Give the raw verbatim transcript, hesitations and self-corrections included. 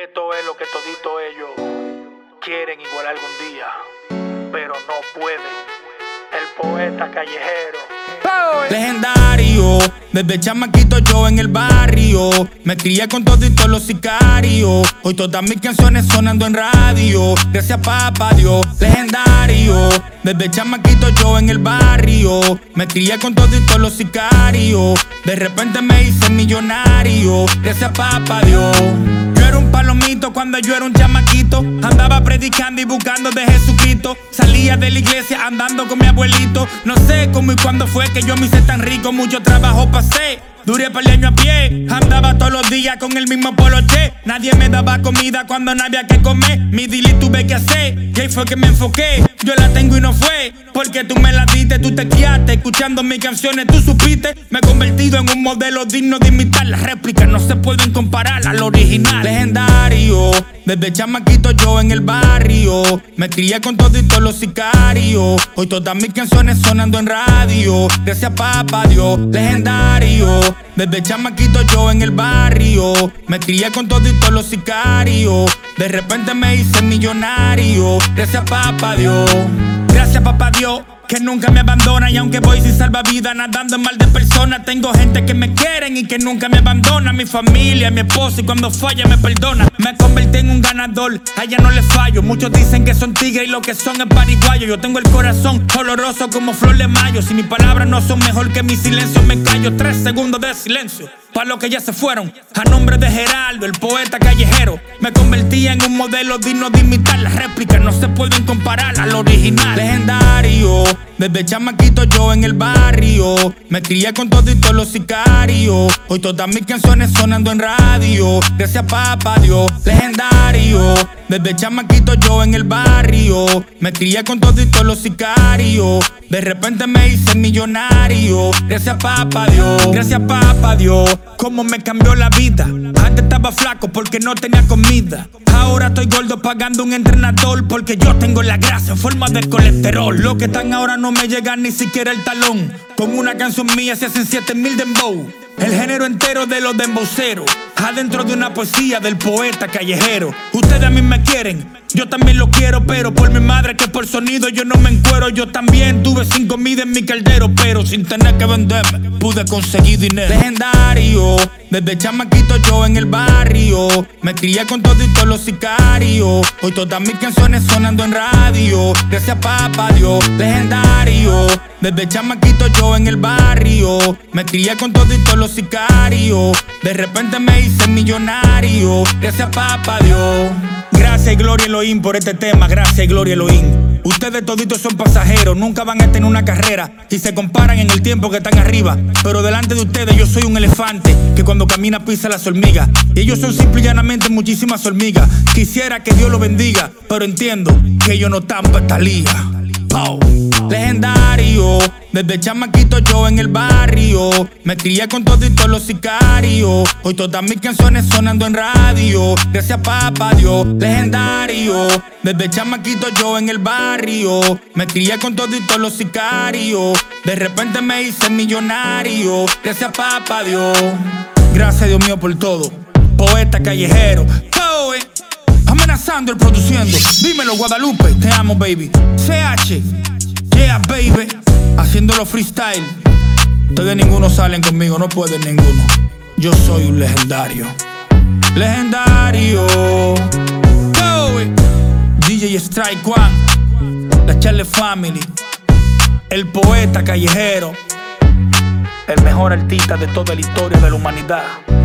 Esto es lo que todito ellos quieren igual algún día, pero no pueden. El poeta callejero. Legendario, desde chamaquito yo en el barrio me crié con toditos los sicarios. Hoy todas mis canciones sonando en radio, gracias papá Dios. Legendario, desde chamaquito yo en el barrio me crié con toditos los sicarios. De repente me hice millonario, gracias papá Dios. Yo era un palomito cuando yo era un chamaquito, andaba predicando y buscando de Jesucristo. Salía de la iglesia andando con mi abuelito. No sé cómo y cuándo fue que yo me hice tan rico. Mucho trabajo pasé, duré par de años a pie. Andaba todos los días con el mismo poloche. Nadie me daba comida cuando no había que comer. Mi dili tuve que hacer, y ahí fue que me enfoqué. Yo la tengo y no fue porque tú me la diste. Tú te criaste escuchando mis canciones, tú supiste. Me he convertido en un modelo digno de imitar. Las réplicas no se pueden comparar al original. Legendario, desde chamaquito yo en el barrio me crié con toditos los sicarios. Hoy todas mis canciones sonando en radio, gracias papá Dios. Legendario, desde chamaquito yo en el barrio me crié con toditos los sicarios. De repente me hice millonario, gracias papá Dios. Gracias papá Dios, que nunca me abandona. Y aunque voy sin salvavidas nadando en mal de personas, tengo gente que me quieren y que nunca me abandona. Mi familia, mi esposo, y cuando falla me perdona. Me convertí en un ganador, a ella no le fallo. Muchos dicen que son tigres y lo que son es pariguayo. Yo tengo el corazón oloroso como flor de mayo. Si mis palabras no son mejor que mi silencio, me callo. Tres segundos de silencio para los que ya se fueron. A nombre de Geraldo, el poeta callejero, me convertí en un modelo digno de imitar. Las réplicas no se pueden comparar al original. Legendario, desde chamaquito yo en el barrio me crié con toditos los sicarios. Hoy todas mis canciones sonando en radio, gracias papá Dios. Legendario, desde chamaquito yo en el barrio me crié con toditos los sicarios. De repente me hice millonario, gracias papá Dios. Gracias papá Dios, cómo me cambió la vida. Antes estaba flaco porque no tenía comida. Ahora estoy gordo pagando un entrenador porque yo tengo la grasa en forma de colesterol. Los que están ahora no me llegan ni siquiera el talón. Con una canción mía se hacen siete mil dembow. El género entero de los dembowceros, adentro de una poesía del poeta callejero. Ustedes a mí me quieren, yo también lo quiero, pero por mi madre que por sonido yo no me encuero. Yo también tuve sin comida en mi caldero, pero sin tener que venderme pude conseguir dinero. Legendario, desde chamaquito yo en el barrio me crié con toditos los sicarios. Hoy todas mis canciones sonando en radio, gracias papá Dios. Legendario, desde chamaquito yo en el barrio me crié con toditos los sicarios. De repente me hice millonario, gracias papá Dios. Gracias y gloria Elohim por este tema, gracias y gloria Elohim. Ustedes toditos son pasajeros, nunca van a tener una carrera y se comparan en el tiempo que están arriba. Pero delante de ustedes yo soy un elefante que cuando camina pisa las hormigas. Y ellos son simple y llanamente muchísimas hormigas. Quisiera que Dios los bendiga, pero entiendo que ellos no están para esta liga. Oh. Legendario, desde chamaquito yo en el barrio me crié con toditos los sicarios. Hoy todas mis canciones sonando en radio, gracias papá Dios. Legendario, desde chamaquito yo en el barrio me crié con toditos los sicarios. De repente me hice millonario, gracias papá Dios. Gracias Dios mío por todo, poeta callejero. Oh, eh. Amenazando el produciendo. Dímelo Guadalupe, te amo baby. C H, yeah baby, haciéndolo freestyle. Ustedes ninguno salen conmigo, no pueden ninguno. Yo soy un legendario. Legendario. Oh, D J Strike One, la Charlie Family, el poeta callejero, el mejor artista de toda la historia de la humanidad.